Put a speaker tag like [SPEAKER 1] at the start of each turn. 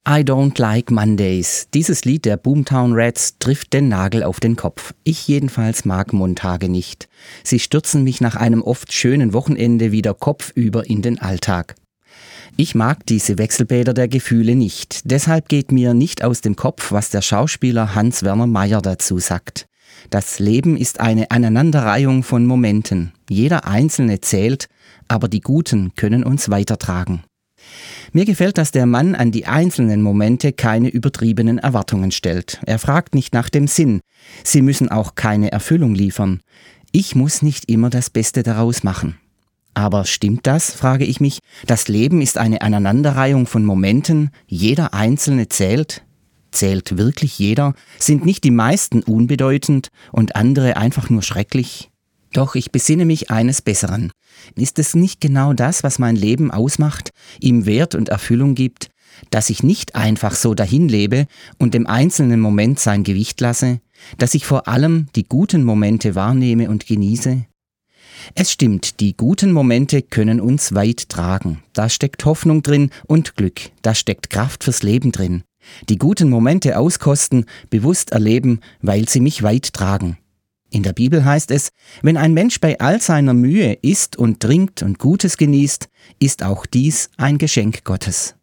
[SPEAKER 1] I Don't Like Mondays. Dieses Lied der Boomtown Rats trifft den Nagel auf den Kopf. Ich jedenfalls mag Montage nicht. Sie stürzen mich nach einem oft schönen Wochenende wieder kopfüber in den Alltag. Ich mag diese Wechselbäder der Gefühle nicht. Deshalb geht mir nicht aus dem Kopf, was der Schauspieler Hans-Werner Maier dazu sagt. Das Leben ist eine Aneinanderreihung von Momenten. Jeder einzelne zählt, aber die guten können uns weitertragen. Mir gefällt, dass der Mann an die einzelnen Momente keine übertriebenen Erwartungen stellt. Er fragt nicht nach dem Sinn. Sie müssen auch keine Erfüllung liefern. Ich muss nicht immer das Beste daraus machen. Aber stimmt das, frage ich mich? Das Leben ist eine Aneinanderreihung von Momenten. Jeder einzelne zählt. Zählt wirklich jeder? Sind nicht die meisten unbedeutend und andere einfach nur schrecklich? Doch ich besinne mich eines Besseren. Ist es nicht genau das, was mein Leben ausmacht, ihm Wert und Erfüllung gibt, dass ich nicht einfach so dahin lebe und dem einzelnen Moment sein Gewicht lasse, dass ich vor allem die guten Momente wahrnehme und genieße? Es stimmt, die guten Momente können uns weit tragen. Da steckt Hoffnung drin und Glück, da steckt Kraft fürs Leben drin. Die guten Momente auskosten, bewusst erleben, weil sie mich weit tragen. In der Bibel heißt es, wenn ein Mensch bei all seiner Mühe isst und trinkt und Gutes genießt, ist auch dies ein Geschenk Gottes.